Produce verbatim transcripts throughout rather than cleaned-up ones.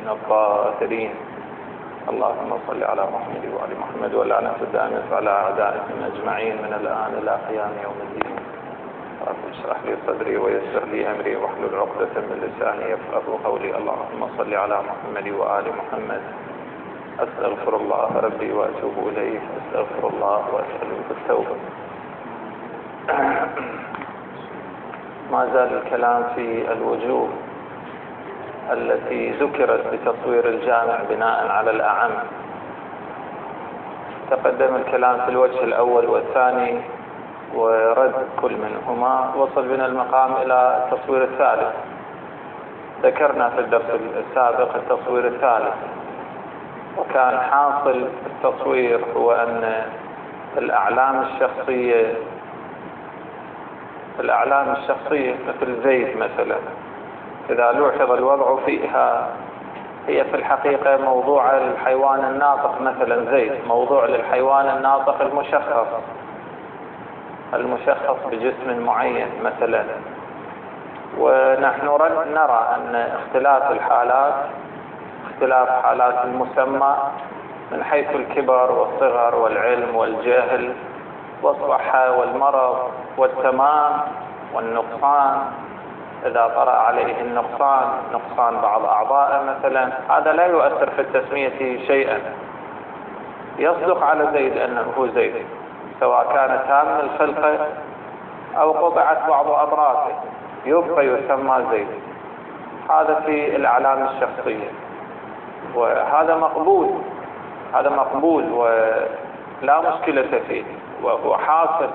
من الظاهرين. اللهم صل على محمد وآل محمد واللعنة الدائمة على أعدائهم أجمعين من الآن إلى قيام يوم الدين. رب اشرح لي صدري ويسر لي أمري واحلل عقدة من لساني يفقهوا قولي. اللهم صل على محمد وآل محمد. أستغفر الله ربي وأتوب إليه، أستغفر الله وأسأله التوبة. ما زال الكلام في الوجوه التي ذكرت بتصوير الجامع بناء على الأعم. تقدم الكلام في الوجه الأول والثاني ورد كل منهما. وصل بنا المقام إلى التصوير الثالث. ذكرنا في الدرس السابق التصوير الثالث، وكان حاصل التصوير هو أن الأعلام الشخصية الأعلام الشخصية مثل زيد مثلا، إذا لوحظ الوضع فيها هي في الحقيقة موضوع الحيوان الناطق. مثلا زيد موضوع للحيوان الناطق المشخص المشخص بجسم معين مثلا. ونحن نرى أن اختلاف الحالات اختلاف حالات المسمى من حيث الكبر والصغر والعلم والجهل والصحة والمرض والتمام والنقصان، إذا طرأ عليه النقصان نقصان بعض أعضاء مثلا، هذا لا يؤثر في التسمية شيئا. يصدق على زيد أنه هو زيد سواء كان تام الخلقة أو قطعت بعض أطرافه، يبقى يسمى زيد. هذا في الأعلام الشخصية، وهذا مقبول هذا مقبول ولا مشكلة فيه وهو حاصل.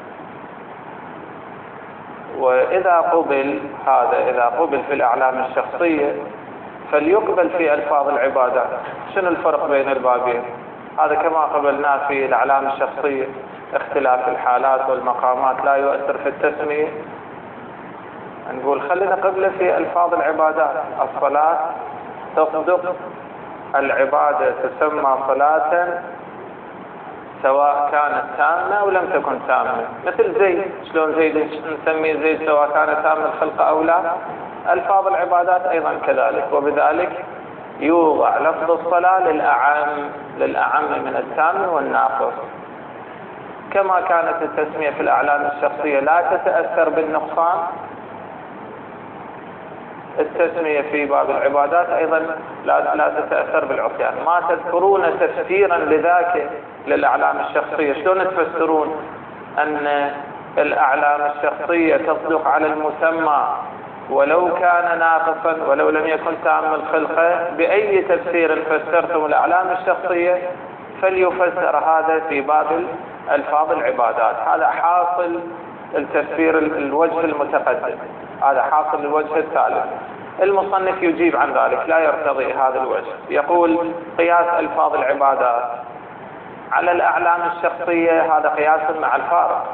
وإذا قبل هذا إذا قبل في الأعلام الشخصية فليقبل في ألفاظ العبادات. شنو الفرق بين البابين؟ هذا كما قبلنا في الأعلام الشخصية اختلاف الحالات والمقامات لا يؤثر في التسمية. نقول خلينا قبله في ألفاظ العبادات. الصلاة تصدق العبادة تسمى صلاة سواء كانت تامة أو لم تكن تامة. مثل زيد، شلون زيد نسمي زيد سواء كانت تامة الخلقة أو لا؟ ألفاظ العبادات أيضا كذلك. وبذلك يوضع لفظ الصلاة للأعم للأعم من التام والناقص. كما كانت التسمية في الأعلام الشخصية لا تتأثر بالنقصان، التسمية في باب العبادات أيضا لا لا تتأثر بالعصيان. ما تذكرون تفسيرا لذاك للأعلام الشخصية؟ شلون تفسرون أن الأعلام الشخصية تصدق على المسمى ولو كان ناقصا ولو لم يكن تام الخلقة؟ بأي تفسير فسرتم الأعلام الشخصية فليفسر هذا في باب ألفاظ العبادات. هذا حاصل التفسير الوجه المتقدم، هذا حاصل الوجه الثالث. المصنف يجيب عن ذلك، لا يرتضي هذا الوجه. يقول قياس ألفاظ العبادات على الأعلام الشخصية هذا قياس مع الفارق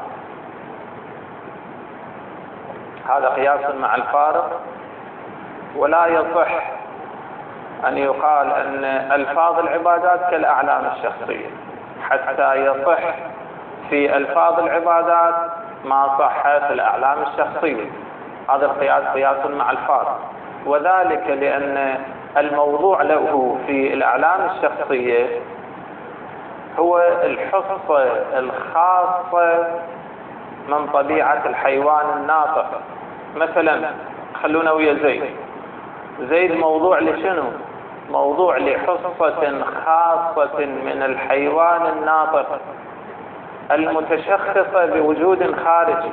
هذا قياس مع الفارق ولا يصح أن يقال أن ألفاظ العبادات كالأعلام الشخصية. حتى يصح في ألفاظ العبادات ما صح في الأعلام الشخصية. هذا القياس قياس مع الفارق، وذلك لأن الموضوع له في الأعلام الشخصية هو الحصة الخاصة من طبيعة الحيوان الناطق. مثلا خلونا ويا زيد. زيد موضوع لشنو؟ موضوع لحصة خاصة من الحيوان الناطق المتشخصة بوجود خارجي.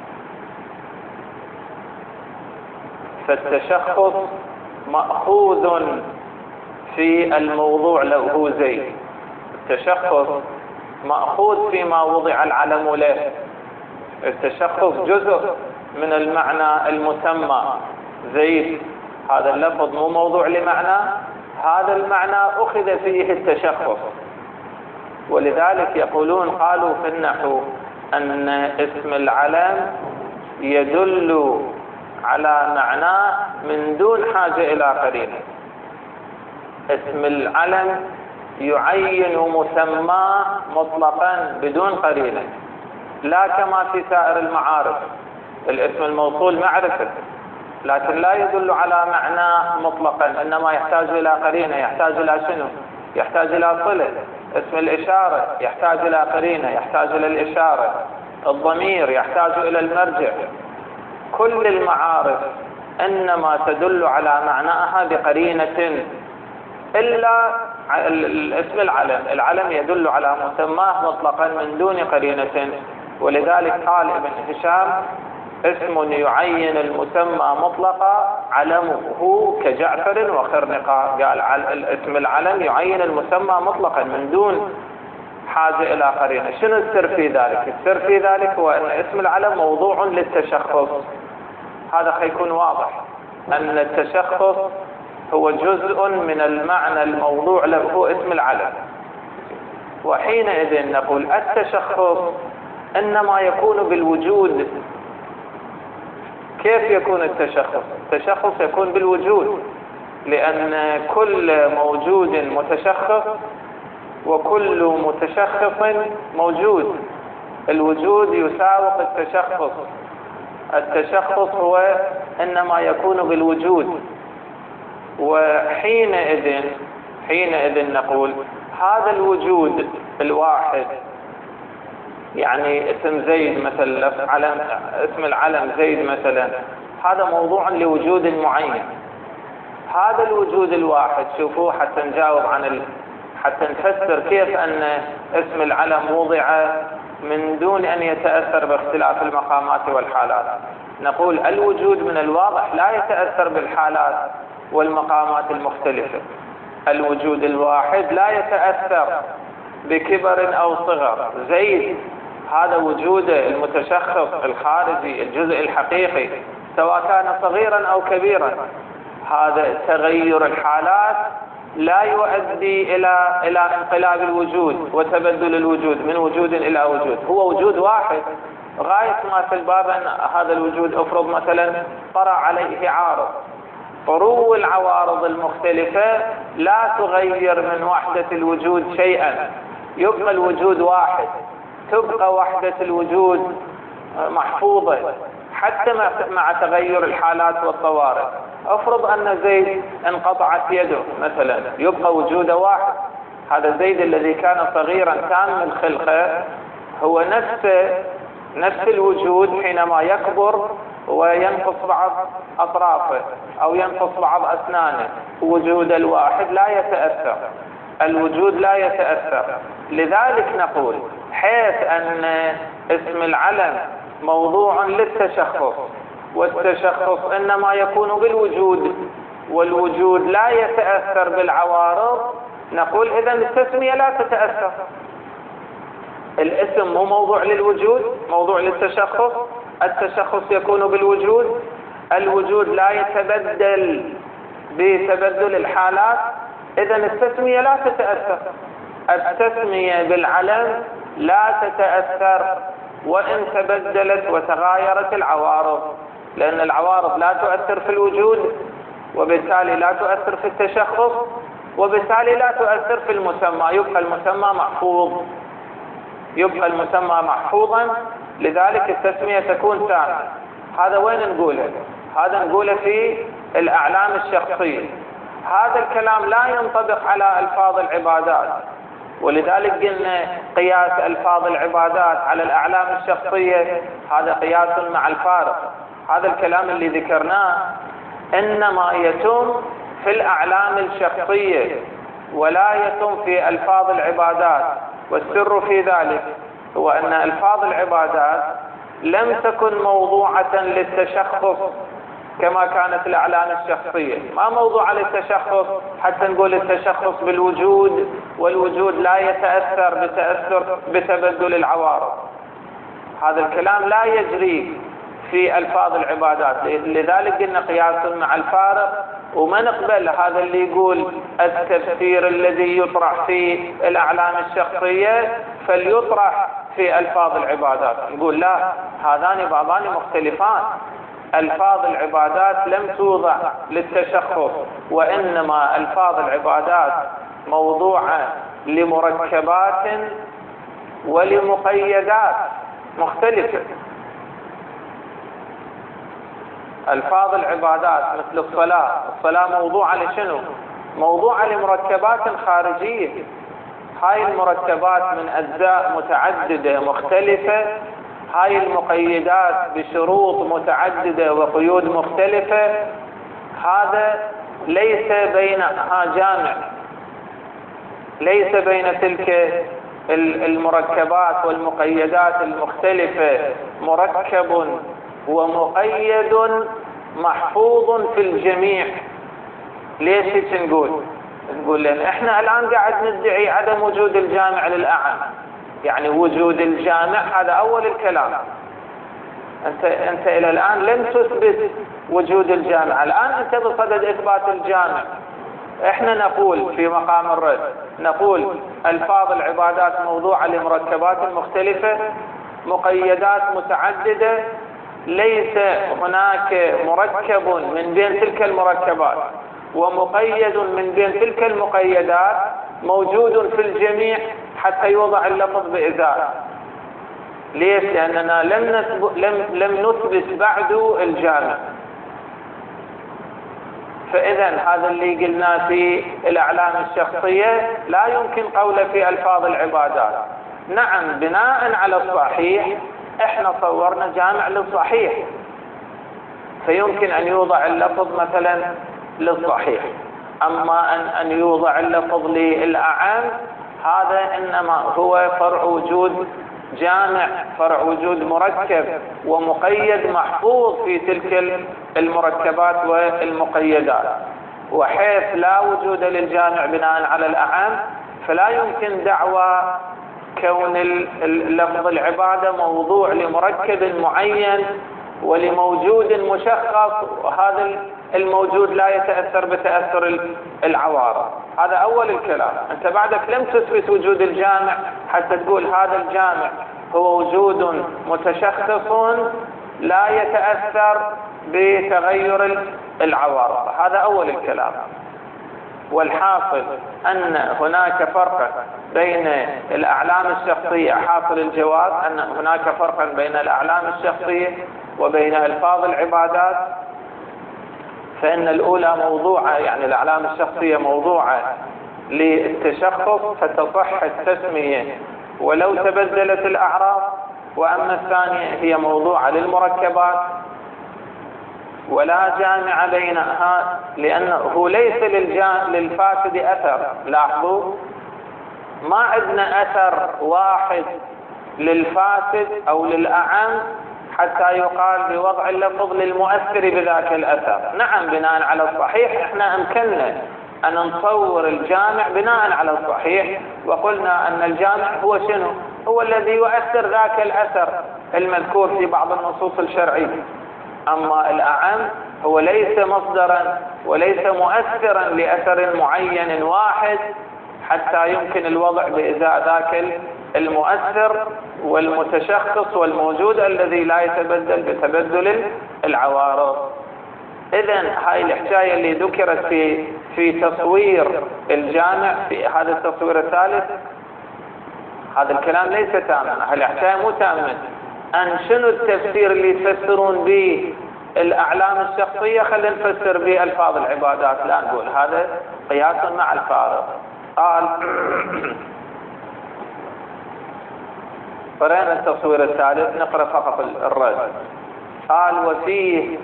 فالتشخص مأخوذ في الموضوع له زيد، التشخص مأخوذ فيما وضع العلم له. التشخص جزء من المعنى المسمى. زيد هذا اللفظ مو موضوع لمعنى، هذا المعنى أخذ فيه التشخص. ولذلك يقولون قالوا في النحو أن اسم العلم يدل على معناه من دون حاجة إلى قرينة. اسم العلم يعين مسماه مطلقا بدون قرينة، لا كما في سائر المعارف. الاسم الموصول معرفة، لكن لا يدل على معناه مطلقا، إنما يحتاج إلى قرينة. يحتاج إلى شنو؟ يحتاج إلى صلة. اسم الإشارة يحتاج إلى قرينة، يحتاج إلى الإشارة. الضمير يحتاج إلى المرجع. كل المعارف إنما تدل على معناها بقرينة، إلا اسم العلم. العلم يدل على مسماه مطلقا من دون قرينة، ولذلك قال ابن هشام: اسم يعين المسمى مطلقا علمه كجعفر وخرنقا. قال اسم العلم يعين المسمى مطلقا من دون حاجة إلى قرينة. شنو السر في ذلك؟ السر في ذلك هو أن اسم العلم موضوع للتشخص. هذا حيكون واضح أن التشخص هو جزء من المعنى الموضوع له هو اسم العلم. وحينئذ نقول التشخص إنما يكون بالوجود. كيف يكون التشخص؟ التشخص يكون بالوجود، لأن كل موجود متشخص وكل متشخص موجود. الوجود يساوق التشخص. التشخص هو إنما يكون بالوجود. وحينئذ حينئذ نقول هذا الوجود الواحد، يعني اسم زيد مثلا، علم اسم العلم زيد مثلا، هذا موضوع لوجود معين. هذا الوجود الواحد، شوفوا حتى نجاوب عن ال... حتى نفسر كيف أن اسم العلم وضع من دون أن يتأثر باختلاف المقامات والحالات. نقول الوجود من الواضح لا يتأثر بالحالات والمقامات المختلفة. الوجود الواحد لا يتأثر بكبر أو صغر. زيد هذا وجوده المتشخص الخارجي، الجزء الحقيقي، سواء كان صغيرا أو كبيرا. هذا تغير الحالات لا يؤدي إلى إلى انقلاب الوجود وتبدل الوجود من وجود إلى وجود. هو وجود واحد. غاية ما في الباب أن هذا الوجود أفرض مثلا طرأ عليه عارض. طرو العوارض المختلفة لا تغير من وحدة الوجود شيئا، يبقى الوجود واحد، تبقى وحدة الوجود محفوظة حتى مع تغير الحالات والطوارئ. افرض أن زيد انقطعت يده مثلا، يبقى وجوده واحد. هذا زيد الذي كان صغيرا تام الخلقة هو نفس نفس الوجود حينما يكبر وينقص بعض أطرافه أو ينقص بعض أسنانه. وجود الواحد لا يتأثر، الوجود لا يتأثر. لذلك نقول حيث أن اسم العلم موضوع للتشخص، والتشخص إنما يكون بالوجود، والوجود لا يتأثر بالعوارض، نقول إذن التسمية لا تتأثر. الاسم مو موضوع للوجود، موضوع للتشخص. التشخص يكون بالوجود، الوجود لا يتبدل بتبدل الحالات، إذن التسمية لا تتأثر. التسمية بالعلم لا تتأثر وإن تبدلت وتغايرت العوارض، لأن العوارض لا تؤثر في الوجود، وبالتالي لا تؤثر في التشخص، وبالتالي لا تؤثر في المسمى. يبقى المسمى محفوظ، يبقى المسمى محفوظا. لذلك التسمية تكون تامة. هذا وين نقوله؟ هذا نقوله في الأعلام الشخصية. هذا الكلام لا ينطبق على ألفاظ العبادات، ولذلك قلنا قياس ألفاظ العبادات على الأعلام الشخصية هذا قياس مع الفارق. هذا الكلام اللي ذكرناه إنما يتم في الأعلام الشخصية ولا يتم في ألفاظ العبادات. والسر في ذلك هو أن ألفاظ العبادات لم تكن موضوعة للتشخص كما كانت الأعلام الشخصية. ما موضوع للتشخص حتى نقول التشخص بالوجود، والوجود لا يتأثر بتأثر بتبدل العوارض. هذا الكلام لا يجري في ألفاظ العبادات. لذلك قلنا قياس مع الفارق، وما نقبل هذا اللي يقول التفسير الذي يطرح في الأعلام الشخصية فليطرح في ألفاظ العبادات. نقول لا، هذان بعضان مختلفان. ألفاظ العبادات لم توضع للتشخص، وإنما ألفاظ العبادات موضوعة لمركبات ولمقيدات مختلفة. ألفاظ العبادات مثل الصلاة، الصلاة موضوعة لشنو؟ موضوعة لمركبات خارجية. هاي المركبات من أجزاء متعددة مختلفة، هاي المقيدات بشروط متعددة وقيود مختلفة، هذا ليس بينها جامع، ليس بين تلك المركبات والمقيدات المختلفة مركب ومقيد محفوظ في الجميع. ليش هيك نقول؟ نقول لأن احنا الآن قاعد ندعي عدم وجود الجامع للأعم، يعني وجود الجامع هذا أول الكلام. أنت أنت إلى الآن لم تثبت وجود الجامع، الآن أنت بصدد إثبات الجامع. احنا نقول في مقام الرد، نقول ألفاظ العبادات موضوعة لمركبات مختلفة، مقيدات متعددة، ليس هناك مركب من بين تلك المركبات ومقيد من بين تلك المقيدات موجود في الجميع حتى يوضع اللفظ بإزاء. ليش؟ لأننا لم نثبت, لم لم نثبت بعد الجامع. فإذا هذا اللي قلنا في الأعلام الشخصية لا يمكن قوله في ألفاظ العبادات. نعم، بناء على الصحيح احنا صورنا جامع للصحيح، فيمكن أن يوضع اللفظ مثلا للصحيح. أما أن أن يوضع اللفظ للأعام هذا إنما هو فرع وجود جامع، فرع وجود مركب ومقيد محفوظ في تلك المركبات والمقيدات. وحيث لا وجود للجامع بناء على الأعام فلا يمكن دعوى كون اللفظ العبادة موضوع لمركب معين ولموجود مشخص، وهذا الموجود لا يتأثر بتأثر العوارض. هذا أول الكلام. أنت بعدك لم تثبت وجود الجامع حتى تقول هذا الجامع هو وجود متشخص لا يتأثر بتغير العوارض. هذا أول الكلام. والحاصل أن هناك فرقا بين الأعلام الشخصية، حاصل الجواب أن هناك فرقا بين الأعلام الشخصية وبين ألفاظ العبادات. فإن الأولى موضوعة، يعني الأعلام الشخصية موضوعة للتشخص فتصح التسمية ولو تبدلت الأعراض، وأما الثانية هي موضوعة للمركبات ولا جامع بينها، لأنه ليس للفاسد أثر. لاحظوا، ما عندنا أثر واحد للفاسد أو للأعم حتى يقال بوضع اللفظ للمؤثر بذاك الأثر. نعم، بناء على الصحيح احنا أمكننا أن نصور الجامع بناء على الصحيح، وقلنا أن الجامع هو شنو؟ هو الذي يؤثر ذاك الأثر المذكور في بعض النصوص الشرعية. أما الأعم هو ليس مصدرا وليس مؤثرا لأثر معين واحد حتى يمكن الوضع بإزاء ذاك المؤثر والمتشخص والموجود الذي لا يتبدل بتبدل العوارض. إذن هاي الحكاية اللي ذكرت في في تصوير الجامع في هذا التصوير الثالث، هذا الكلام ليس تاما، هالحكاية مو تاما. أن شنو التفسير اللي يفسرون به الأعلام الشخصية خلينا نفسر به ألفاظ العبادات، لا نقول هذا قياس مع الفارق. قال قرأنا التصوير الثالث، نقرأ فقط الرد. قال وفيه،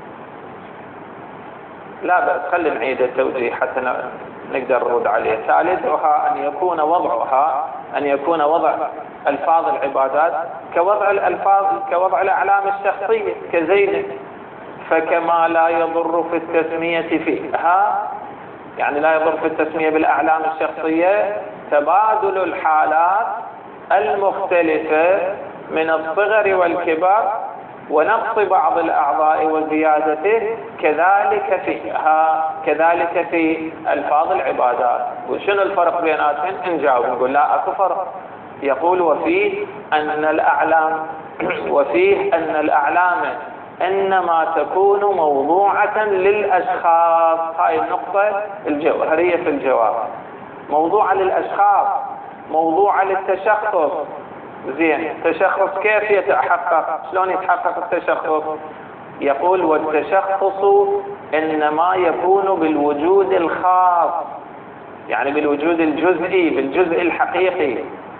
لا بأس خلي نعيد التوجيه حتى نقدر نرد عليه. ثالثها أن يكون وضعها أن يكون وضع ألفاظ العبادات كوضع الألفاظ كوضع الأعلام الشخصية كزينة، فكما لا يضر في التسمية فيها، يعني لا يضر في التسمية بالأعلام الشخصية تبادل الحالات المختلفة من الصغر والكبر ونقص بعض الأعضاء وزيادته، كذلك فيها كذلك في ألفاظ العبادات. وشنو الفرق بيناتهم؟ نجاوب نقول لا أكو فرق. يقول وفيه أن الأعلام وفيه أن الأعلام إنما تكون موضوعة للأشخاص. هاي النقطة الجوهرية في الجواب. موضوعة للأشخاص، موضوعة للتشخص. زين، تشخص كيف يتحقق؟ شلون يتحقق التشخص؟ يقول والتشخص إنما يكون بالوجود الخاص، يعني بالوجود الجزئي، بالجزء الحقيقي.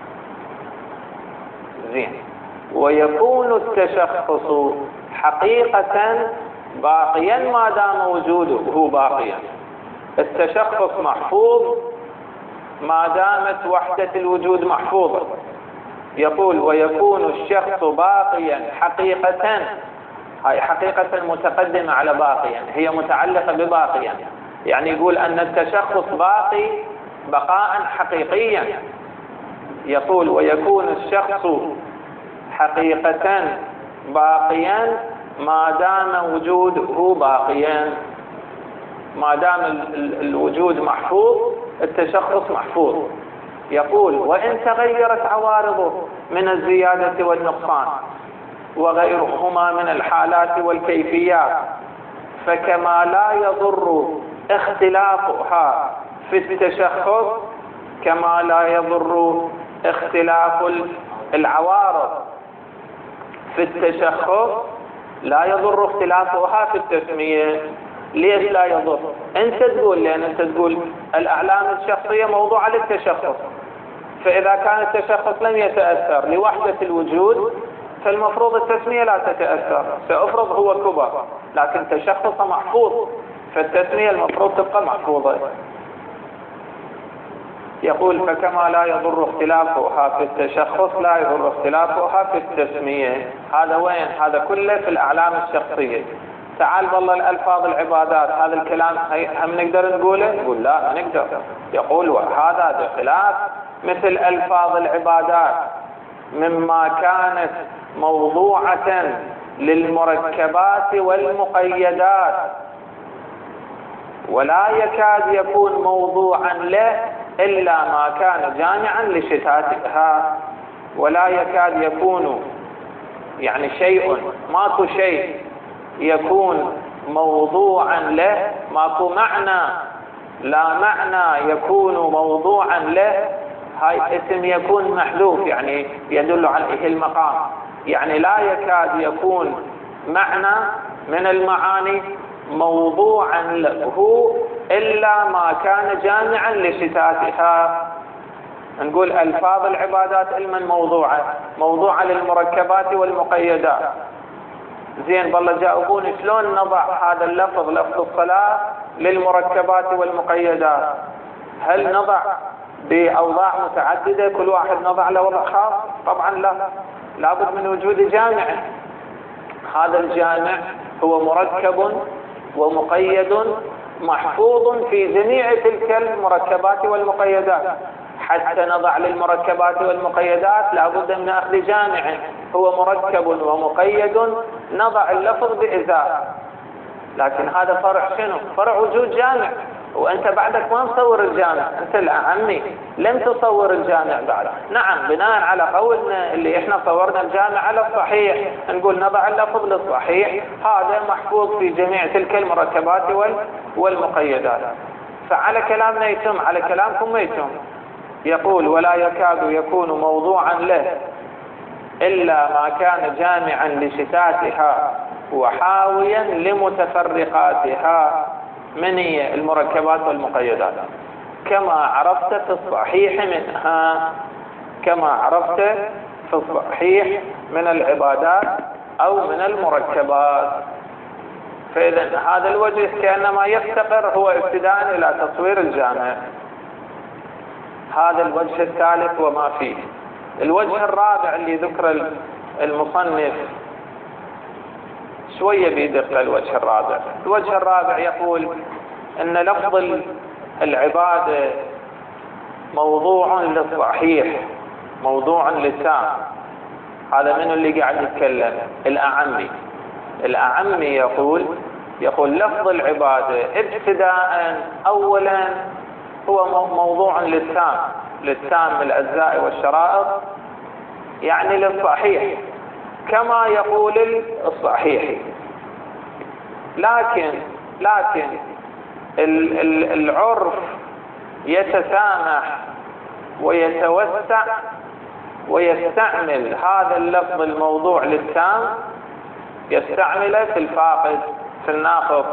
زين. ويكون التشخص حقيقة باقيا ما دام وجوده هو باقيا. التشخص محفوظ ما دامت وحدة الوجود محفوظة. يقول ويكون الشخص باقيا حقيقة، هاي حقيقة متقدمة على باقيا، هي متعلقة بباقيا، يعني يقول أن التشخص باقي بقاء حقيقيا. يقول ويكون الشخص حقيقة باقيا ما دام وجوده باقيا. ما دام الوجود محفوظ التشخص محفوظ. يقول وإن تغيرت عوارضه من الزيادة والنقصان وغيرهما من الحالات والكيفيات، فكما لا يضر اختلافها في التشخص كما لا يضر اختلاف العوارض في التشخص، لا يضر اختلافها في التسمية. ليش لا يضر؟ انت تقول، لان انت تقول الاعلام الشخصية موضوعة للتشخص، فاذا كان التشخص لم يتأثر لوحدة الوجود فالمفروض التسمية لا تتأثر. سأفرض هو كبر لكن تشخصه محفوظ، فالتسمية المفروض تبقى محفوظة. يقول فكما لا يضر اختلافها في التشخص لا يضر اختلافها في التسمية. هذا وين؟ هذا كله في الأعلام الشخصية. تعال والله الألفاظ العبادات، هذا الكلام هم نقدر نقوله؟ يقول لا ما نقدر. يقول وهذا بخلاف مثل ألفاظ العبادات مما كانت موضوعة للمركبات والمقيدات ولا يكاد يكون موضوعا له إلا ما كان جامعا لشتاتها. ولا يكاد يكون يعني شيء، ماكو شيء يكون موضوعا له، ماكو معنى، لا معنى يكون موضوعا له. هاي اسم يكون محذوف يعني يدل عليه المقام، يعني لا يكاد يكون معنى من المعاني موضوعا له إلا ما كان جامعا لشتاتها. نقول ألفاظ العبادات علما موضوعة، موضوعة للمركبات والمقيدات. زين بالله جاوبوني شلون نضع هذا اللفظ لفظ الصلاة للمركبات والمقيدات؟ هل نضع بأوضاع متعددة كل واحد نضع له وضع خاص؟ طبعا لا، لابد من وجود جامع. هذا الجامع هو مركب ومقيد محفوظ في جميع تلك المركبات والمقيدات. حتى نضع للمركبات والمقيدات لابد من أخذ جامع هو مركب ومقيد، نضع اللفظ بإزاء. لكن هذا فرع شنو؟ فرع وجود جامع، وأنت بعدك ما مصور الجامع. أنت العمي لم تصور الجامع بعد. نعم بناء على قولنا اللي إحنا صورنا الجامع على الصحيح نقول نضع اللفظ للصحيح، هذا محفوظ في جميع تلك المركبات والمقيدات. فعلى كلامنا يتم، على كلامكم ما يتم. يقول ولا يكاد يكون موضوعا له إلا ما كان جامعا لشتاتها وحاويا لمتفرقاتها من هي المركبات والمقيدات، كما عرفت في الصحيح منها، كما عرفت في الصحيح من العبادات أو من المركبات. فإذا هذا الوجه كأنما يفتقر هو ابتداء إلى تصوير الجامع. هذا الوجه الثالث وما فيه. الوجه الرابع اللي ذكر المصنف شوية بيدق الوجه الرابع. الوجه الرابع يقول أن لفظ العبادة موضوع للصحيح، موضوع للتام. هذا من اللي قاعد يتكلم؟ الأعمي. الأعمي يقول يقول لفظ العبادة ابتداء أولا هو موضوع للتام، للتام من الأجزاء والشرائط، يعني للصحيح كما يقول الصحيح. لكن لكن العرف يتسامح ويتوسع ويستعمل هذا اللفظ الموضوع للتام يستعمله في الفاقد في الناقص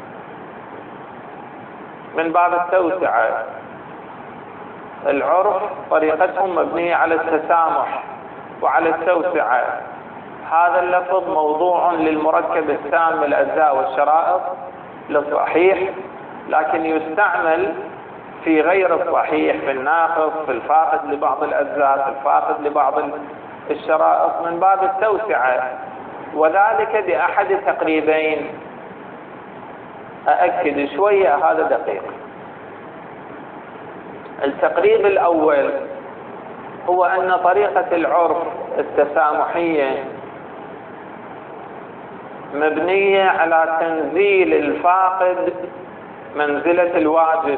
من باب التوسعة. العرف طريقتهم مبنية على التسامح وعلى التوسعة. هذا اللفظ موضوع للمركب التام من الأجزاء والشرائط للصحيح، لكن يستعمل في غير الصحيح، في الناقص، في الفاقد لبعض الأجزاء، في الفاقد لبعض الشرائط من باب التوسعة، وذلك بأحد تقريبين. أأكد شوية هذا دقيق. التقريب الأول هو أن طريقة العرف التسامحية مبنية على تنزيل الفاقد منزلة الواجد.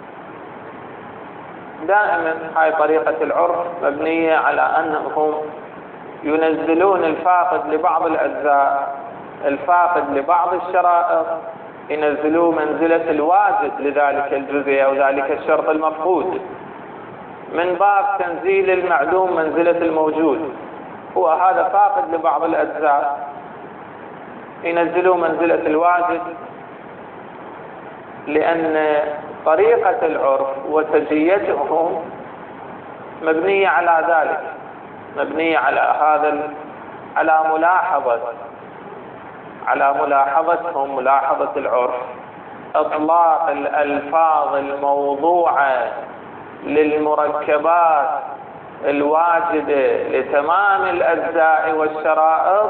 دائما هاي طريقة العرف مبنية على أنهم ينزلون الفاقد لبعض الأجزاء، الفاقد لبعض الشرائط ينزلوه منزلة الواجد لذلك الجزء أو ذلك الشرط المفقود، من باب تنزيل المعلوم منزلة الموجود. هو هذا فاقد لبعض الأجزاء ينزلوه منزلة الواجد، لأن طريقة العرف وسجيتهم مبنية على ذلك، مبنية على هذا على ملاحظة على ملاحظتهم ملاحظة العرف إطلاق الألفاظ الموضوعة للمركبات الواجدة لتمام الأجزاء والشرائط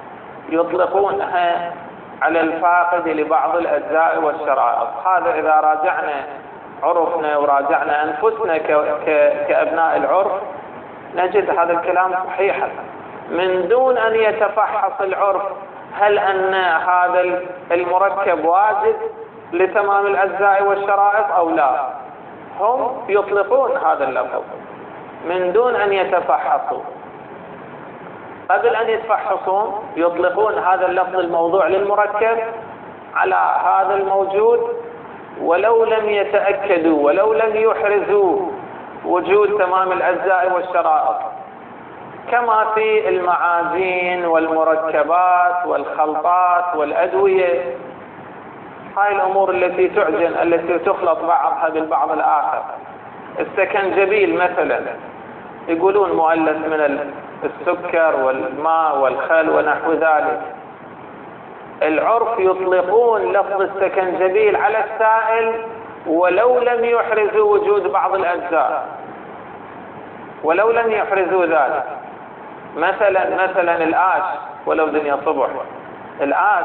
يطلقونها على الفاقد لبعض الأجزاء والشرائط. هذا إذا راجعنا عرفنا وراجعنا أنفسنا كأبناء العرف نجد هذا الكلام صحيحا من دون أن يتفحص العرف هل أن هذا المركب واجد لتمام الأجزاء والشرائط أو لا. هم يطلقون هذا اللفظ من دون أن يتفحصوا. قبل أن يتفحصون يطلقون هذا اللفظ الموضوع للمركب على هذا الموجود، ولو لم يتأكدوا ولو لم يحرزوا وجود تمام الأجزاء والشرائط، كما في المعادن والمركبات والخلطات والأدوية. هاي الأمور التي تعجن التي تخلط بعضها بالبعض الآخر. السكنجبيل مثلا يقولون مؤلف من السكر والماء والخل ونحو ذلك. العرف يطلقون لفظ السكنجبيل على السائل ولو لم يحرزوا وجود بعض الأجزاء، ولو لم يحرزوا ذلك. مثلا مثلا الآش، ولو دنيا صبح، الآش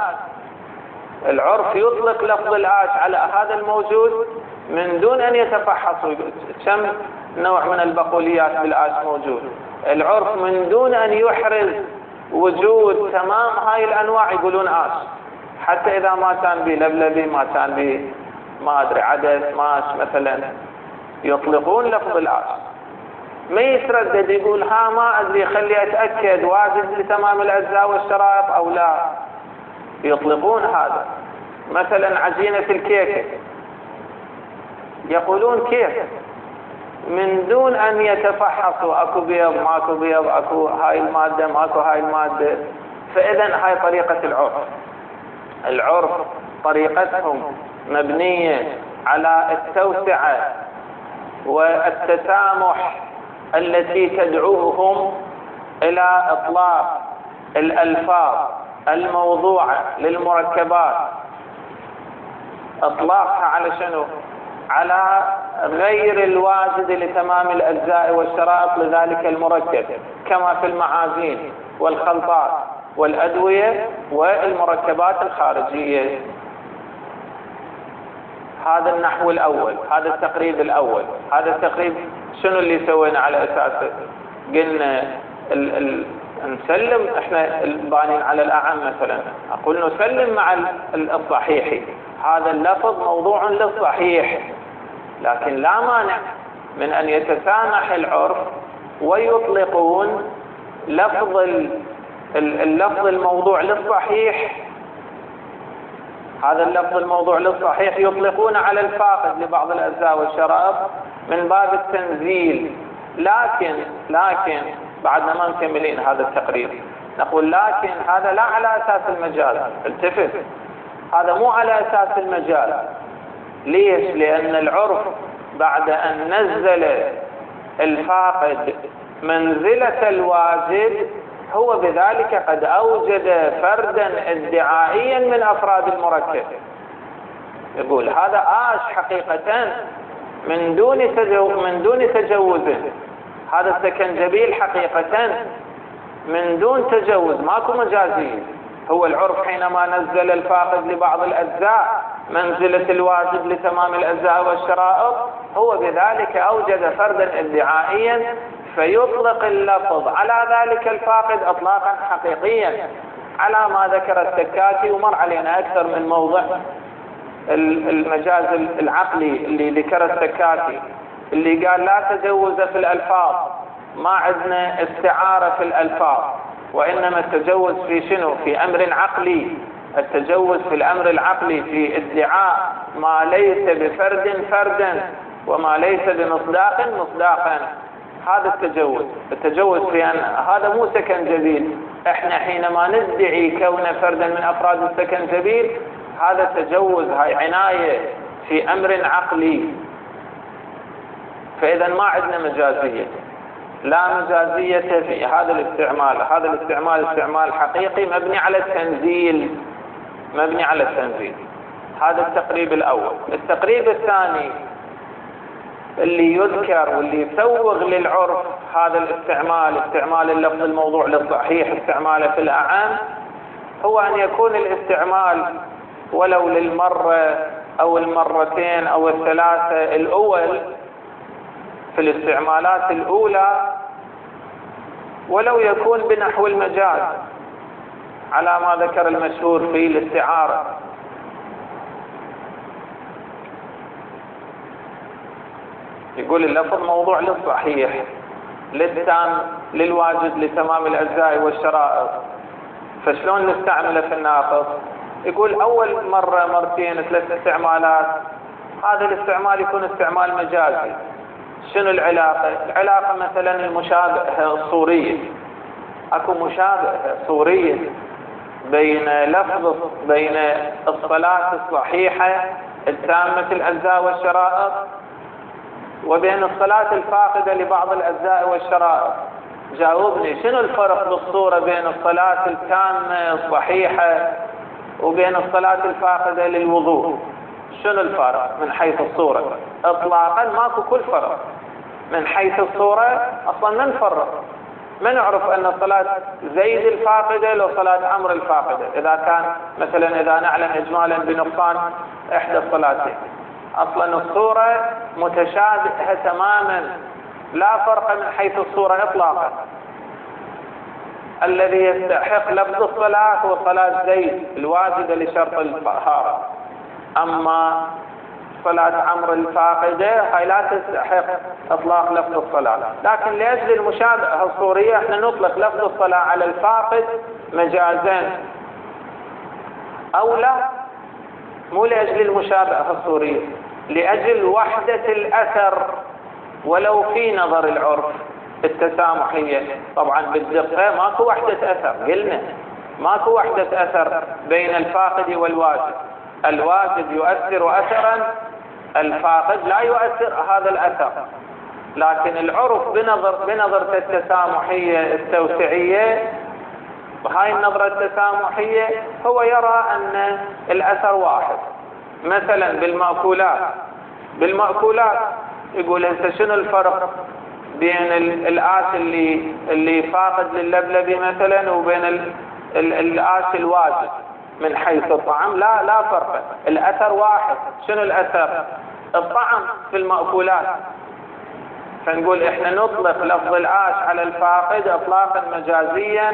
العرف يطلق لفظ الآش على هذا الموجود من دون أن يتفحصوا كم نوع من البقوليات بالآش موجود. العرف من دون أن يحرز وجود تمام هاي الأنواع يقولون آش، حتى إذا ما كان به لبلبي، ما كان به ما أدري عدس ماش مثلا، يطلقون لفظ الآش. ما يتردد يقول ها ما أدري خلي أتأكد واجد لتمام الأجزاء والشرائط أو لا، يطلقون هذا. مثلا عجينة الكيكة يقولون كيف من دون أن يتفحصوا أكو بيض ماكو بيض، أكو هاي المادة ماكو هاي المادة. فإذا هاي طريقة العرف. العرف طريقتهم مبنية على التوسعة والتسامح التي تدعوهم إلى إطلاق الألفاظ الموضوعة للمركبات، إطلاقها على شنو؟ على غير الواجد لتمام الأجزاء والشرائط لذلك المركب، كما في المعازين والخلطات والأدوية والمركبات الخارجية. هذا النحو الأول، هذا التقريب الأول. هذا التقريب شنو اللي سوينا على أساسه؟ قلنا ال ال نسلم، احنا البانين على الأعم مثلا، أقول نسلم مع الصحيح، هذا اللفظ موضوع للصحيح، لكن لا مانع من أن يتسامح العرف ويطلقون لفظ اللفظ الموضوع للصحيح. هذا اللفظ الموضوع للصحيح يطلقون على الفاقد لبعض الأجزاء والشرائط من باب التنزيل. لكن لكن بعدنا ما مكملين هذا التقرير. نقول لكن هذا لا على أساس المجاز، التفت، هذا مو على أساس المجاز. ليش؟ لأن العرف بعد أن نزل الفاقد منزلة الواجد هو بذلك قد أوجد فردا ادعائيا من أفراد المركب. يقول هذا آش حقيقة من دون تجوز، من دون تجوز، هذا السكنجبيل حقيقة من دون تجوز، ماكو مجازية. هو العرف حينما نزل الفاقد لبعض الأجزاء منزلة الواجب لتمام الأجزاء والشرائط، هو بذلك أوجد فردا ادعائيا فيطلق اللفظ على ذلك الفاقد إطلاقا حقيقيا، على ما ذكر السكاتي. ومر علينا أكثر من موضع المجاز العقلي اللي ذكر السكاتي، اللي قال لا تجوز في الألفاظ، ما عندنا استعارة في الألفاظ، وإنما التجوز في شنو؟ في أمر عقلي. التجوز في الأمر العقلي في ادعاء ما ليس بفرد فردا وما ليس بمصداق مصداقا، هذا التجوز. التجوز في أن هذا مو سكنجبيل، احنا حينما ندعي كون فردا من أفراد السكنجبيل هذا تجوز، هاي عناية في أمر عقلي. فإذا ما عندنا مجازية، لا مجازية في هذا الاستعمال. هذا الاستعمال استعمال حقيقي مبني على التنزيل، مبني على التنزيل. هذا التقريب الأول. التقريب الثاني اللي يذكر واللي يسوغ للعرف هذا الاستعمال، استعمال اللفظ الموضوع للصحيح، استعماله في الأعام، هو أن يكون الاستعمال ولو للمرة أو المرتين أو الثلاثة الأول في الاستعمالات الأولى، ولو يكون بنحو المجاز على ما ذكر المشهور في الاستعارة. يقول اللفظ موضوع للصحيح، للتام، للواجد، لتمام الأجزاء والشرائط، فشلون نستعمله في الناقص؟ يقول أول مرة مرتين ثلاث استعمالات هذا الاستعمال يكون استعمال مجازي. شنو العلاقة؟ العلاقة مثلا المشابهة الصورية، اكو مشابهة صورية بين لفظ بين الصلاة الصحيحة التامة الأجزاء والشرائط وبين الصلاة الفاقدة لبعض الأجزاء والشرائط. جاوبني، شنو الفرق بالصورة بين الصلاة التامة الصحيحة وبين الصلاة الفاقدة للوضوء؟ شنو الفرق من حيث الصورة؟ اطلاقا ماكو كل فرق. من حيث الصورة اصلا ما نفرق، ما نعرف ان صلاة زيد الفاقدة لو صلاة عمرو الفاقدة، اذا كان مثلا اذا نعلم اجمالا بنقصان احدى الصلاتين. اصلا الصورة متشابهة تماما، لا فرق من حيث الصورة اطلاقا. الذي يستحق لفظ الصلاة هو صلاة زيد الواجدة لشرط الطهارة، اما صلاة عمرو الفاقدة هاي لا تستحق اطلاق لفظ الصلاة. لكن لاجل المشابهة الصورية احنا نطلق لفظ الصلاة على الفاقد مجازا، او لا، مو لاجل المشابهة الصورية، لاجل وحدة الاثر ولو في نظر العرف التسامحية. طبعا بالدقة ماكو وحدة اثر، قلنا ماكو وحدة اثر بين الفاقد والواجد. الواجد يؤثر اثرا، الفاقد لا يؤثر هذا الاثر. لكن العرف بنظر بنظرة التسامحية التوسعية، وهاي النظرة التسامحية هو يرى ان الاثر واحد. مثلا بالمأكولات، بالمأكولات يقول انت شنو الفرق بين الآش اللي اللي فاقد لللبلبي مثلا وبين الآش الواجد من حيث الطعم؟ لا لا فرق، الاثر واحد. شنو الاثر؟ الطعم في المأكولات. فنقول احنا نطلق لفظ الآش على الفاقد اطلاقا مجازيا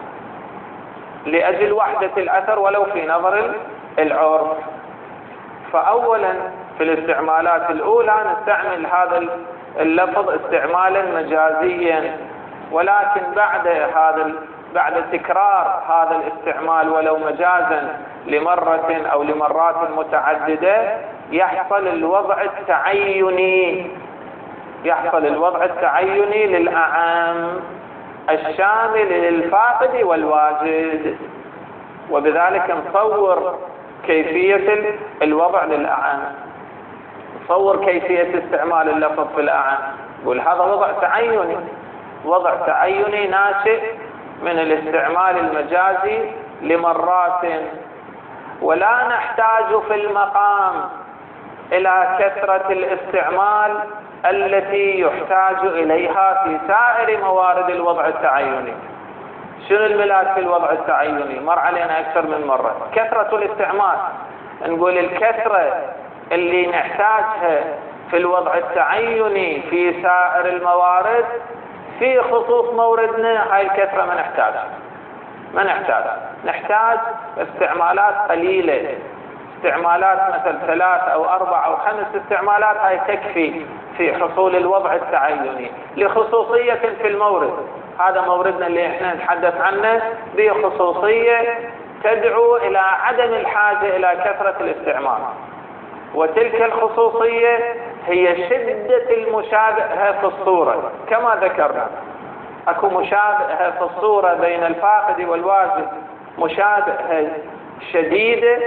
لاجل وحدة الاثر ولو في نظر العرف. فاولا في الاستعمالات الاولى نستعمل هذا اللفظ استعمالا مجازيا، ولكن بعد هذا بعد تكرار هذا الاستعمال ولو مجازا لمرة او لمرات متعددة يحصل الوضع التعيني، يحصل الوضع التعيني للأعام. الشامل للفاقد والواجد. وبذلك نصور كيفية الوضع للأعم، نصور كيفية استعمال اللفظ في الأعم. يقول هذا وضع تعيني، وضع تعيني ناشئ من الاستعمال المجازي لمرات، ولا نحتاج في المقام إلى كثرة الاستعمال التي يحتاج إليها في سائر موارد الوضع التعيني. شنو الملاك في الوضع التعيني؟ مر علينا أكثر من مرة كثرة الاستعمال. نقول الكثرة اللي نحتاجها في الوضع التعيني في سائر الموارد في خصوص موردنا هاي الكثرة ما نحتاجها، ما نحتاج نحتاج استعمالات قليلة، استعمالات مثل ثلاث أو أربع أو خمس استعمالات هاي تكفي في حصول الوضع التعيني لخصوصية في المورد. هذا موردنا اللي احنا نتحدث عنه بخصوصية تدعو إلى عدم الحاجة إلى كثرة الاستعمال، وتلك الخصوصية هي شدة المشابهة في الصورة. كما ذكرنا أكو مشابهة في الصورة بين الفاقد والواجد، مشابهة شديدة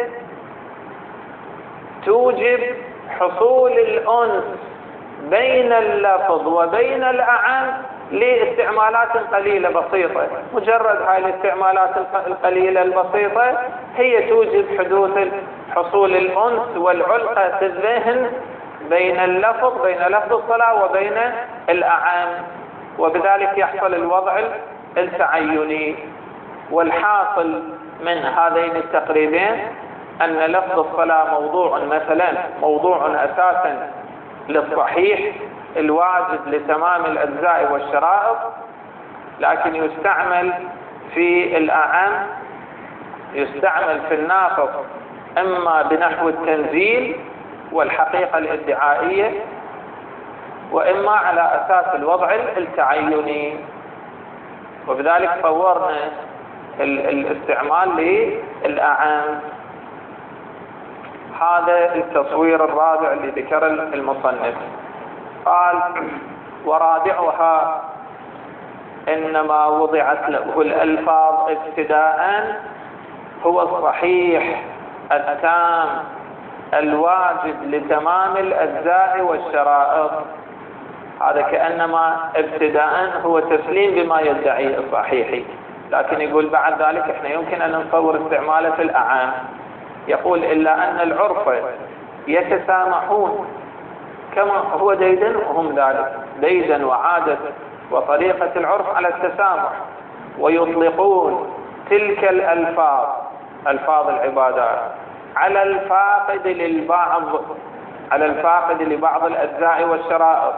توجب حصول الأنس بين اللفظ وبين الأعم لاستعمالات قليلة بسيطة. مجرد هاي الاستعمالات القليلة البسيطة هي توجب حدوث حصول الأنس والعلقة في الذهن بين اللفظ، بين لفظ الصلاة وبين الأعم، وبذلك يحصل الوضع التعيني. والحاصل من هذين التقريبين أن لفظ الصلاة موضوع مثلا موضوع أساسا للصحيح الواجب لتمام الأجزاء والشرائط، لكن يستعمل في الأعم، يستعمل في الناقص إما بنحو التنزيل والحقيقة الادعائية، وإما على أساس الوضع التعيني. وبذلك صورنا الاستعمال للأعم. هذا التصوير الرابع اللي ذكر المصنف. قال ورابعها إنما وضعت له الألفاظ ابتداء هو الصحيح التام الواجب لتمام الأجزاء والشرائط. هذا كأنما ابتداء هو تسليم بما يدعي الصحيحي، لكن يقول بعد ذلك احنا يمكن أن نصور استعماله في الأعام. يقول إلا أن العرف يتسامحون كما هو ديدا وهم ذلك، ديدا وعادة وطريقة العرف على التسامح، ويطلقون تلك الألفاظ ألفاظ العبادات على الفاقد للبعض على الفاقد لبعض الأجزاء والشرائط،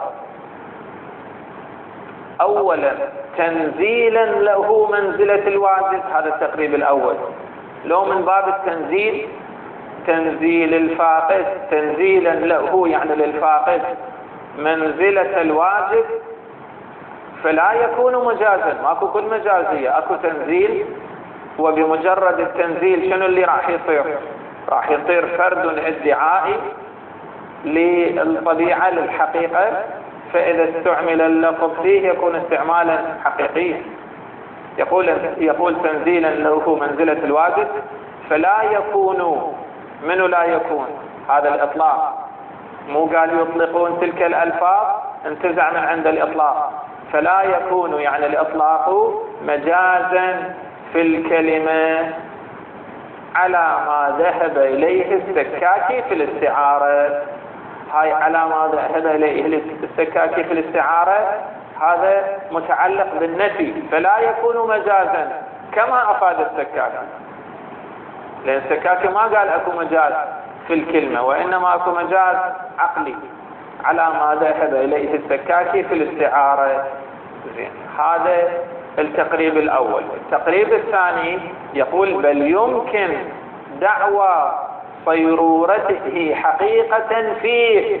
أولا تنزيلا له منزلة الواجب. هذا التقريب الأول، لو من باب التنزيل تنزيل الفاقد تنزيلا له يعني للفاقد منزلة الواجب، فلا يكون مجازا. ماكو كل مجازية، اكو تنزيل، وبمجرد التنزيل شنو اللي راح يصير؟ راح يصير فرد ادعائي للطبيعة للحقيقة، فإذا استعمل اللفظ فيه يكون استعمالا حقيقيا. يقول يقول تنزيلا له منزلة الواجب، فلا يكون منه لا يكون. هذا الإطلاق، مو قال يطلقون تلك الألفاظ، انتزع من عند الإطلاق. فلا يكون يعني الإطلاق مجازا في الكلمة على ما ذهب إليه السكاكي في الاستعارة. هاي على ما ذهب إليه السكاكي في الاستعارة هذا متعلق بالنفي، فلا يكون مجازا كما أفاد السكاكي، لأن السكاكي ما قال أكو مجاز في الكلمة، وإنما أكو مجاز عقلي على ما ذهب إليه السكاكي في الاستعارة. زين، هذا التقريب الأول. التقريب الثاني يقول بل يمكن دعوى صيرورته حقيقة فيه.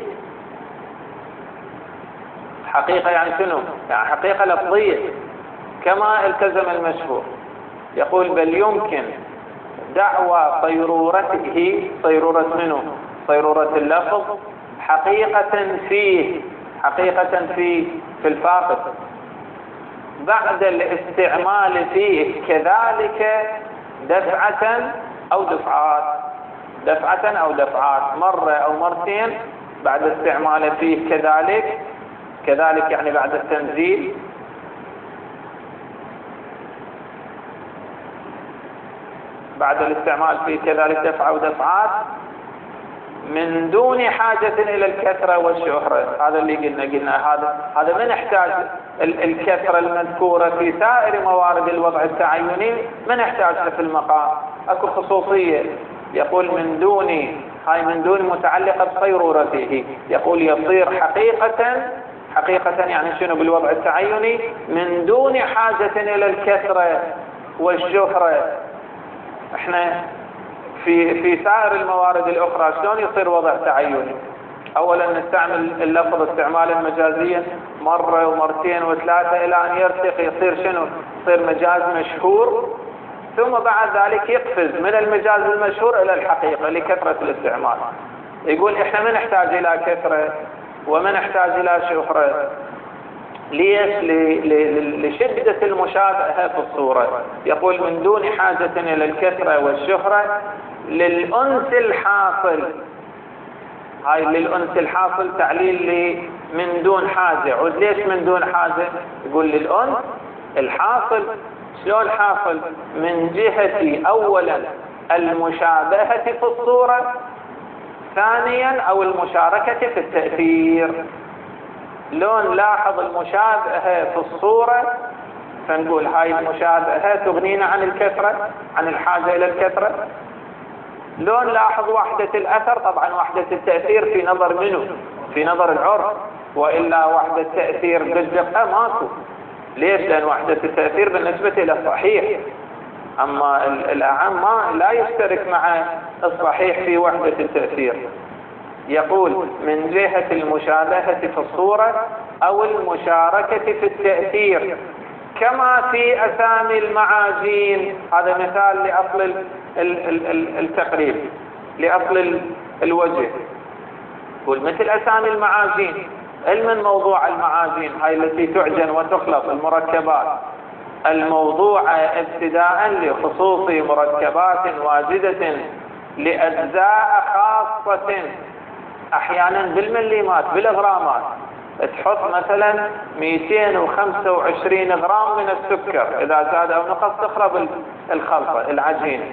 حقيقة يعني شنو؟ يعني حقيقة لفظية كما التزم المشهور. يقول بل يمكن دعوى صيرورته، صيرورة منه؟ صيرورة اللفظ، حقيقة فيه، حقيقة في في الفاقد. بعد الاستعمال فيه كذلك دفعة أو دفعات، دفعة أو دفعات، مرة أو مرتين بعد استعمال فيه كذلك، كذلك يعني بعد التنزيل، بعد الاستعمال فيه كذلك دفعة أو دفعات من دون حاجة إلى الكثرة والشهرة. هذا اللي قلنا قلنا هذا هذا ما نحتاج الكثرة المذكورة في سائر موارد الوضع التعيني، ما نحتاجها في المقام. اكو خصوصية، يقول من دون، هاي من دون متعلقة بصيرورته، يقول يصير حقيقة، حقيقة يعني شنو بالوضع التعيني من دون حاجة إلى الكثرة والشهرة. احنا في في سائر الموارد الأخرى شلون يصير وضع تعيني؟ أولا نستعمل اللفظ استعمالا مجازيا مرة ومرتين وثلاثة إلى أن يرتقي يصير شنو؟ يصير مجاز مشهور، ثم بعد ذلك يقفز من المجاز المشهور إلى الحقيقة لكثرة الاستعمال. يقول إحنا ما نحتاج إلى كثرة وما نحتاج إلى شهرة. ليش؟ لشدة المشابهة في الصورة. يقول من دون حاجة إلى الكثرة والشهرة للأنس الحاصل. هاي للأنس الحاصل تعليل لي من دون حاجة. عود ليش من دون حاجة؟ يقول للأنس الحاصل. شلون حاصل؟ من جهة أولا المشابهة في الصورة، ثانيا أو المشاركة في التأثير. لون لاحظ المشابهة في الصورة فنقول هاي المشابهة تغنينا عن الكثرة، عن الحاجة إلى الكثرة. لون لاحظ وحدة الأثر، طبعا وحدة التأثير في نظر منه؟ في نظر العرف، وإلا وحدة تأثير بالدقة ماكو. ليش؟ لأن وحدة التأثير بالنسبة إلى الصحيح، أما الأعم ما لا يشترك مع الصحيح في وحدة التأثير. يقول من جهة المشابهة في الصورة أو المشاركة في التأثير، كما في أسامي المعاجين. هذا مثال لأصل التقريب، لأصل الوجه. يقول مثل أسامي المعاجين. علما موضوع المعاجين هاي التي تعجن وتخلط المركبات الموضوعة ابتداء لخصوص مركبات واجدة لأجزاء خاصة، أحيانا بالمليمات بالغرامات. تحط مثلا مئتين وخمسة وعشرين غرام من السكر، إذا زاد أو نقص تخرب الخلطة العجين.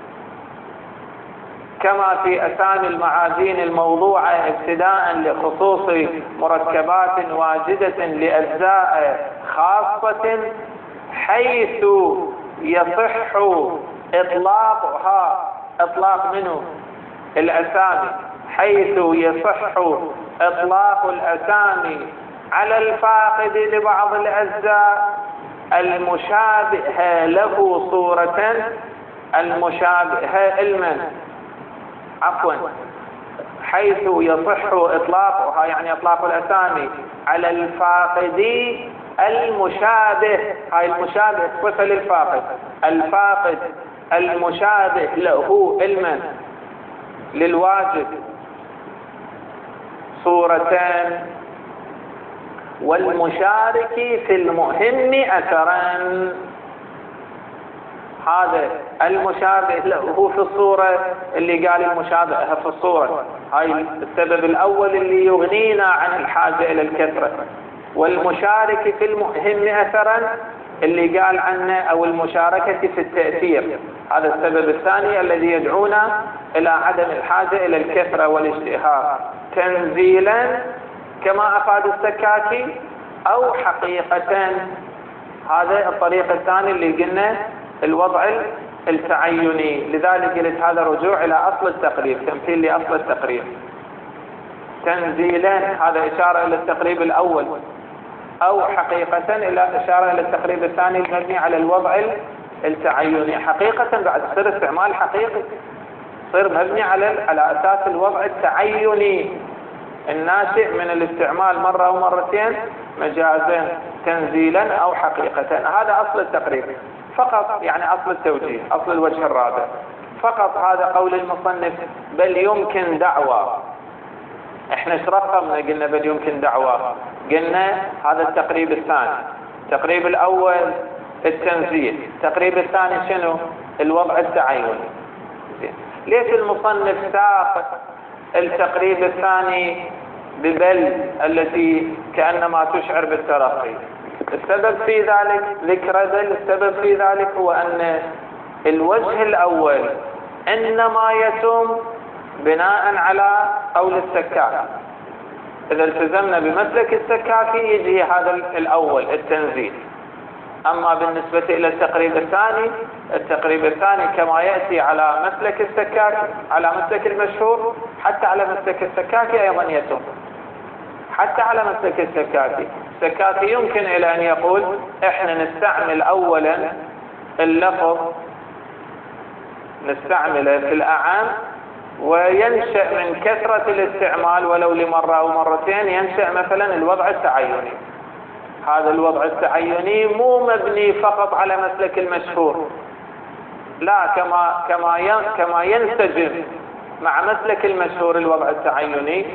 كما في أسامي المعاجين الموضوعة ابتداء لخصوص مركبات واجدة لأجزاء خاصة، حيث يصح إطلاقها، إطلاق منه الأسامي، حيث يصح إطلاق الأسامي على الفاقد لبعض الأجزاء المشابهة له صورة، المشابهة علما، عفوا، حيث يصح إطلاقها يعني إطلاق الأسامي على الفاقد المشابه. هاي المشابه صفة للفاقد، الفاقد المشابه له علما للواجب صورتان، والمشارك في المهم أثرا. هذا المشابه له في الصورة اللي قال المشابهة في الصورة، هاي السبب الأول اللي يغنينا عن الحاجة إلى الكثرة. والمشارك في المهم أثرا اللي قال عنه أو المشاركة في التأثير، هذا السبب الثاني الذي يدعونا إلى عدم الحاجة إلى الكثرة والاشتهار. تنزيلا كما أفاد السكاكي أو حقيقة. هذا الطريق الثاني اللي قلنا الوضع التعيني. لذلك قلت هذا رجوع إلى أصل التقريب، تمثيل لأصل التقريب. تنزيلا هذا إشارة إلى التقريب الأول، أو حقيقة إلى إشارة إلى التقريب الثاني المبني على الوضع التعيني. حقيقة بعد تصير استعمال حقيقي، صير مبني على على أساس الوضع التعيني الناشئ من الاستعمال مرة أو مرتين مجازا، تنزيلا أو حقيقة. هذا أصل التقريب فقط، يعني أصل التوجيه، أصل الوجه الرابع فقط. هذا قول المصنف بل يمكن دعوى. احنا ايش رقمنا؟ قلنا بل يمكن دعوى، قلنا هذا التقريب الثاني. التقريب الأول التنزيل، التقريب الثاني شنو؟ الوضع التعيني. ليش المصنف ساق التقريب الثاني ببل التي كأنما تشعر بالترقي؟ السبب في ذلك ذكر ذل السبب في ذلك هو أن الوجه الأول إنما يتم بناء على قول السكاكي. إذا التزمنا بمسلك السكاكي يجي هذا الأول التنزيل. أما بالنسبة إلى التقريب الثاني، التقريب الثاني كما يأتي على مسلك السكاكي على مسلك المشهور، حتى على مسلك السكاكي أيضا يتم، حتى على مسلك السكاكي. السكاكي يمكن إلى أن يقول إحنا نستعمل أولا اللفظ نستعمله في الأعام، وينشأ من كثرة الاستعمال ولو لمرة أو مرتين ينشأ مثلا الوضع التعيني. هذا الوضع التعيني مو مبني فقط على مسلك المشهور، لا، كما كما كما ينسجم مع مسلك المشهور الوضع التعيني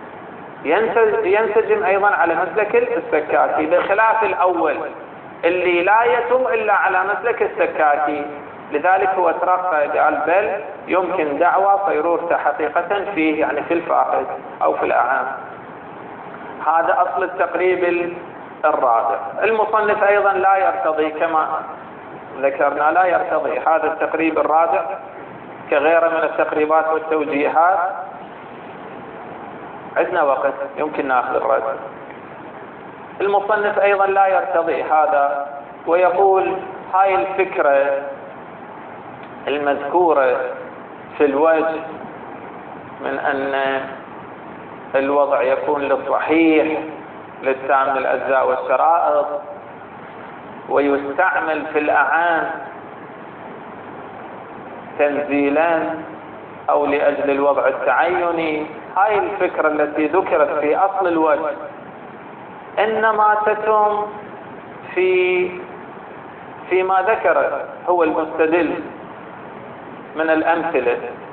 ينسجم أيضا على مسلك السكاكي، بخلاف الأول اللي لا يتم إلا على مسلك السكاكي. لذلك هو ترقى قال بل يمكن دعوى صيرورته حقيقة فيه، يعني في الفاقد أو في الأعام. هذا أصل التقريب الرابع. المصنف أيضا لا يرتضي كما ذكرنا، لا يرتضي هذا التقريب الرابع كغيره من التقريبات والتوجيهات. عندنا وقت يمكن ناخذ الرد. المصنف أيضا لا يرتضي هذا ويقول هاي الفكرة المذكورة في الوجه من أن الوضع يكون للصحيح للتام الأجزاء والشرائط ويستعمل في الأعام تنزيلا أو لأجل الوضع التعيني، هاي الفكرة التي ذكرت في أصل الوجه إنما تتم في فيما ذكر هو المستدل من الأمثلة،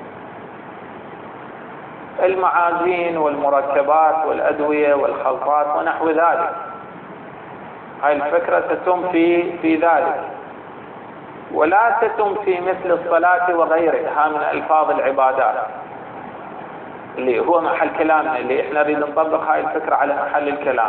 المعازين والمركبات والأدوية والخلطات ونحو ذلك. هاي الفكرة تتم في في ذلك، ولا تتم في مثل الصلاة وغيرها من ألفاظ العبادات اللي هو محل كلامنا، اللي احنا نريد نطبق هاي الفكرة على محل الكلام.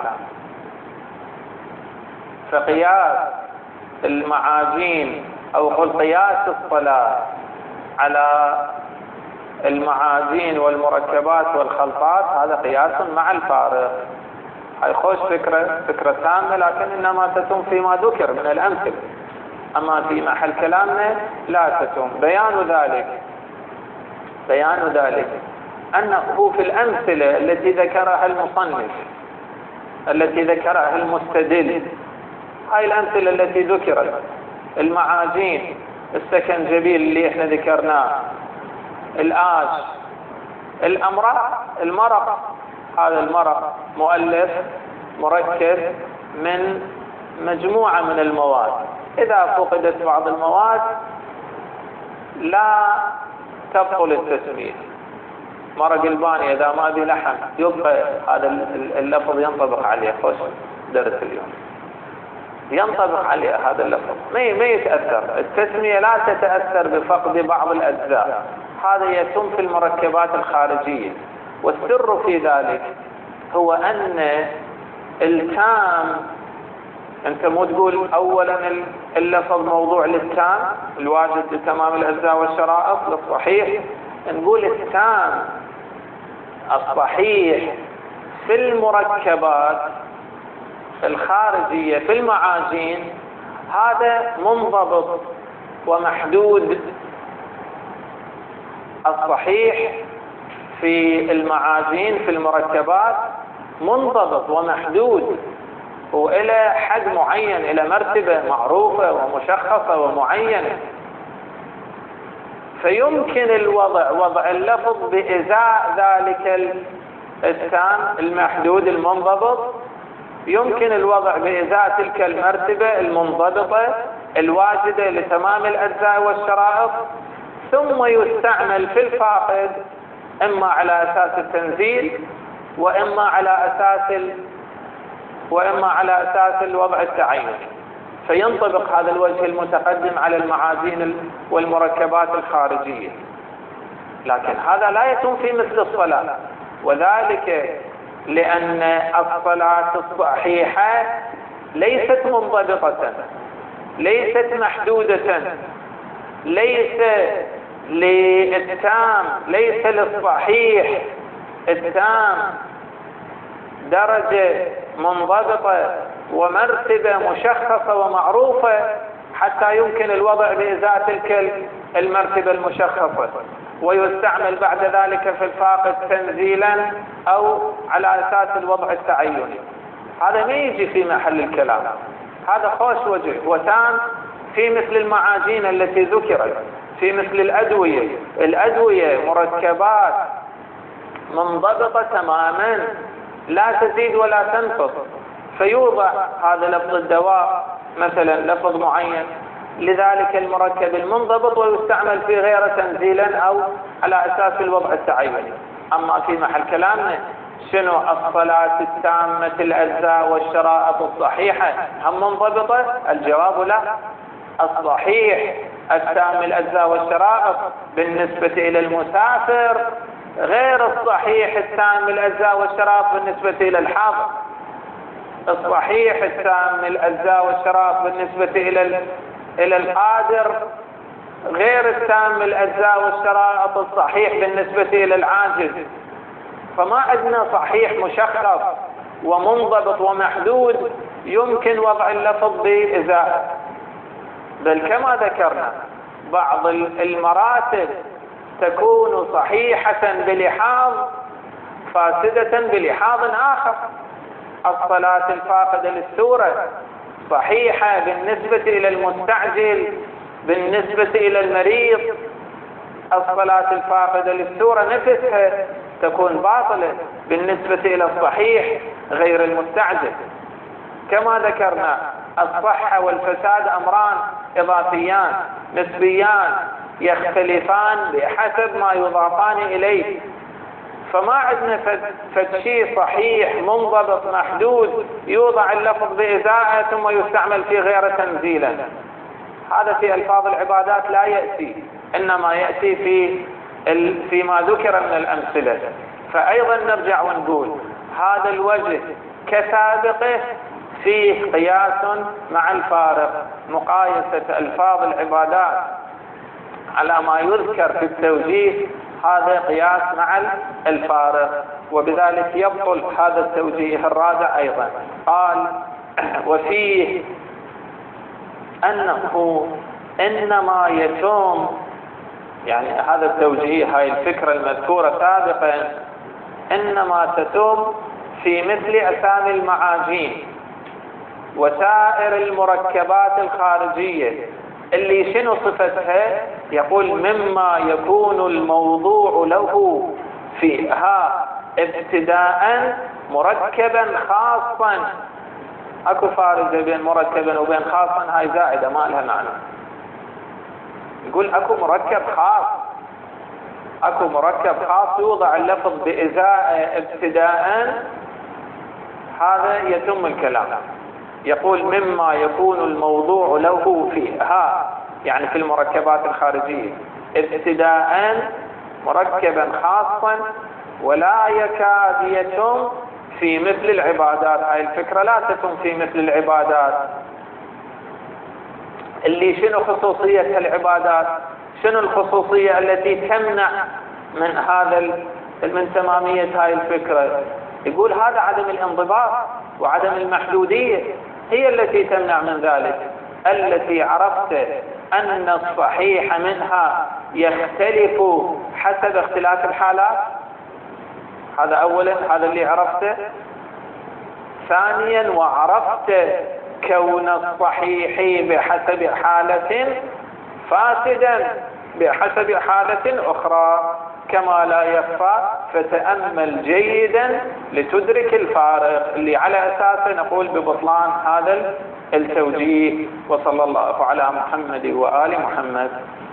فقياس المعازين أو قل قياس الصلاة على المعازين والمركبات والخلطات هذا قياس مع الفارق. هاي خوش فكرة فكرة تامة، لكن إنما تتم فيما ذكر من الأمثلة، أما في محل كلامنا لا تتم. بيان ذلك بيان ذلك أنه في الأمثلة التي ذكرها المصنف التي ذكرها المستدل، هاي الأمثلة التي ذكرت المعازين، السكنجبيل اللي احنا ذكرناه، الآش، الأمراء، المرق، هذا المرق مؤلف مركب من مجموعة من المواد، إذا فقدت بعض المواد لا تبطل التسمية. مرق الباني إذا ما به لحم يبقى هذا اللفظ ينطبق عليه. خوش درس اليوم ينطبق عليه هذا اللفظ، ما ما يتأثر. التسمية لا تتأثر بفقد بعض الأجزاء، هذا يتم في المركبات الخارجية. والسر في ذلك هو أن التام، أنت مو تقول أولا اللفظ موضوع للتام الواجد لتمام الأجزاء والشرائط للصحيح، نقول التام الصحيح في المركبات الخارجية في المعازين هذا منضبط ومحدود. الصحيح في المعازين في المركبات منضبط ومحدود وإلى حد معين، إلى مرتبة معروفة ومشخصة ومعينة. فيمكن الوضع وضع اللفظ بإزاء ذلك التام المحدود المنضبط، يمكن الوضع بإزاء تلك المرتبة المنضبطة الواجدة لتمام الأجزاء والشرائط، ثم يستعمل في الفاقد إما على أساس التنزيل وإما على أساس وإما على أساس الوضع التعيني، فينطبق هذا الوجه المتقدم على المعادين والمركبات الخارجية. لكن هذا لا يتم في مثل الصلاة، وذلك لأن الصلاة الصحيحة ليست منضبطة، ليست محدودة، ليس للتام، ليس للصحيح التام درجة منضبطة ومرتبة مشخصة ومعروفة حتى يمكن الوضع بإزاء تلك المرتبة المشخصة، ويستعمل بعد ذلك في الفاقد تنزيلا أو على أساس الوضع التعيني. هذا ما يجي في محل الكلام، هذا خوش وجه وتام في مثل المعاجين التي ذكرت، في مثل الأدوية. الأدوية مركبات منضبطة تماما لا تزيد ولا تنقص، فيوضع هذا لفظ الدواء مثلا لفظ معين لذلك المركب المنضبط ويستعمل في غيره تنزيلا أو على أساس الوضع التعيني. أما في محل كلامنا شنو الصلاة التامة الأجزاء والشرائط الصحيحة هم منضبطة؟ الجواب لا. الصحيح التام الأجزاء والشرائط بالنسبة إلى المسافر غير الصحيح التام الأجزاء والشرائط بالنسبة إلى الحاضر. الصحيح التام الأجزاء والشرائط بالنسبة إلى إلى القادر غير التام الأجزاء والشرائط الصحيح بالنسبة إلى العاجز. فما عندنا صحيح مشخص ومنضبط ومحدود يمكن وضع اللفظ بإزاءة، بل كما ذكرنا بعض المراتب تكون صحيحة بلحاظ فاسدة بلحاظ آخر. الصلاة الفاقدة للسورة صحيحة بالنسبة إلى المستعجل بالنسبة إلى المريض، الصلاة الفاقدة للسورة نفسها تكون باطلة بالنسبة إلى الصحيح غير المستعجل. كما ذكرنا الصحة والفساد أمران إضافيان نسبيان يختلفان بحسب ما يضافان إليه، فما عندنا فشي صحيح منضبط محدود يوضع اللفظ بإزاءة ثم يستعمل في غير تنزيلا. هذا في ألفاظ العبادات لا يأتي، إنما يأتي في فيما ذكر من الأمثلة. فأيضا نرجع ونقول هذا الوجه كسابقه فيه قياس مع الفارق، مقايسة ألفاظ العبادات على ما يذكر في التوجيه هذا قياس مع الفارق، وبذلك يبطل هذا التوجيه الرابع أيضا. قال وفيه أنه إنما يتم، يعني هذا التوجيه هاي الفكرة المذكورة سابقا إنما تتم في مثل أسامي المعاجين وسائر المركبات الخارجية اللي شنو صفتها؟ يقول مما يكون الموضوع له فيها ابتداء مركبا خاصا. اكو فارقة بين مركبا وبين خاصا، هاي زائدة ما لها معنى. يقول اكو مركب خاص، اكو مركب خاص يوضع اللفظ بإزاء ابتداء، هذا يتم الكلام. يقول مما يكون الموضوع له فيها، يعني في المركبات الخارجية ابتداء مركبا خاصا ولا يكاد يتم في مثل العبادات. هاي الفكرة لا تتم في مثل العبادات. اللي شنو خصوصية العبادات؟ شنو الخصوصية التي تمنع من هذا من تمامية هاي الفكرة؟ يقول هذا عدم الانضباط وعدم المحدودية هي التي تمنع من ذلك، التي عرفت أن الصحيح منها يختلف حسب اختلاف الحالات. هذا أولا، هذا اللي عرفته. ثانيا وعرفت كون الصحيح بحسب حالة فاسدا بحسب حالة أخرى كما لا يخفى، فتأمل جيدا لتدرك الفارق اللي على أساسه نقول ببطلان هذا التوجيه. وصلى الله على محمد وآل محمد.